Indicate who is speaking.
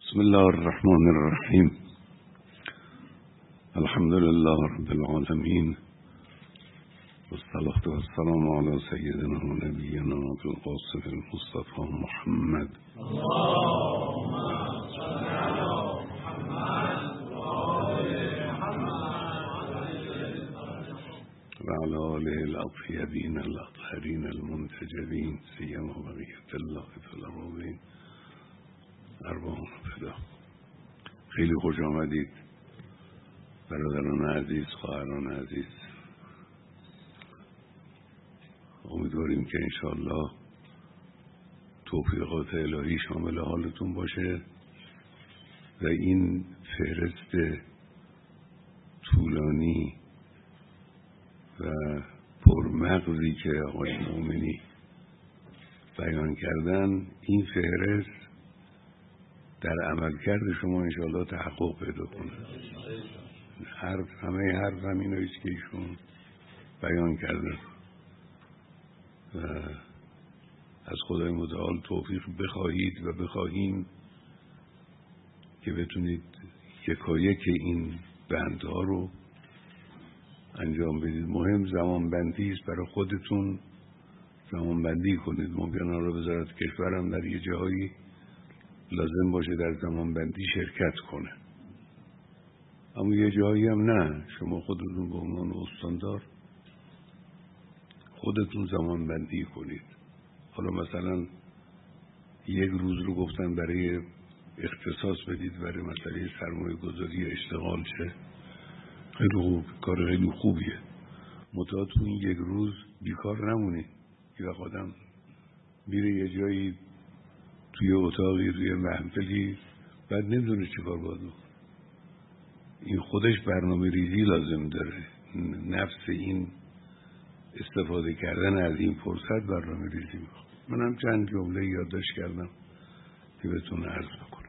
Speaker 1: بسم الله الرحمن الرحیم. الحمد لله رب العالمین والصلاة والسلام علی سیدنا و نبینا ابی القاسم المصطفى محمد
Speaker 2: اللهم صل علی محمد و آل محمد
Speaker 1: و علی آله الاطیبین الاطهرین المنتجبین سیما بقیة الله فی الارضین ارواحنا فدا. خیلی خوش آمدید برادران عزیز، خواهران عزیز. امیدواریم که انشاءالله توفیقات الهی شامل حالتون باشه و این فهرست طولانی و پرمغزی که آقای مومنی بیان کردن، این فهرست در عملکرد شما انشاءالله تحقق پیدا کنه. همه حرف همیناییست که ایشون بیان کردن و از خدای متعال توفیق بخواهید و بخواهیم که بتونید یکایک این بندها رو انجام بدید. مهم زمان بندی است. برای خودتون زمان بندی کنید. ممکنه را وزارت کشورم در یه جایی لازم باشه در زمان بندی شرکت کنه، اما یه جایی هم نه. شما خودتون به عنوان استاندار خودتون زمان بندی کنید. حالا مثلا یک روز رو گفتن برای اختصاص بدید برای مسئله سرمایه گذاری اشتغال شه. خیلی خوب، کار خیلی خوبیه. منتها تو این یک روز بیکار نمونید. یه وقت آدم میره یه جایی توی اتاقی توی محفلی بعد نمیدونه چی کار باید بکنه. این خودش برنامه ریزی لازم داره. نفس این استفاده کردن از این فرصت برنامه ریزی میخواد. من هم چند جمله یادداشت کردم که بهتون عرض بکنم.